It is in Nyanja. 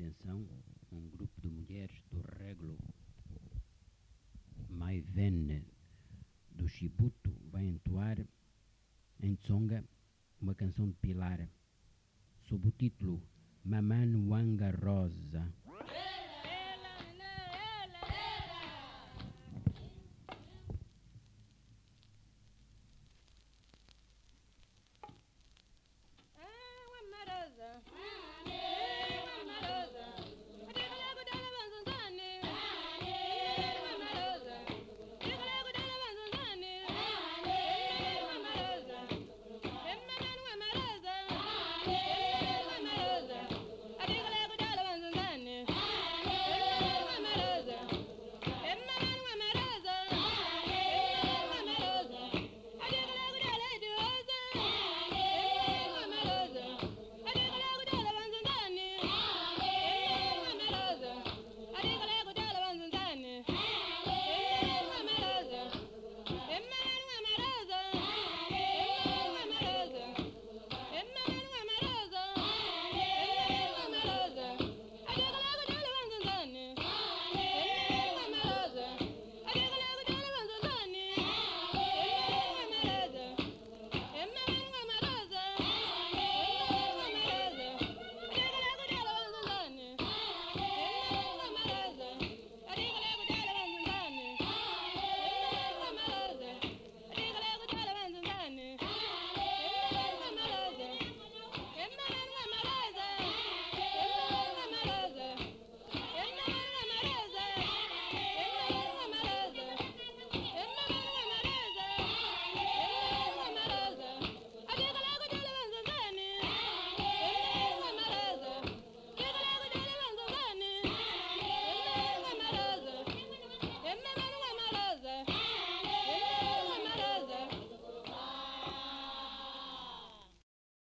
atenção, um grupo de mulheres do Reglo Maivene do Chibuto vai entoar em Tsonga uma canção de Pilar sob o título Maman Wanga Rosa.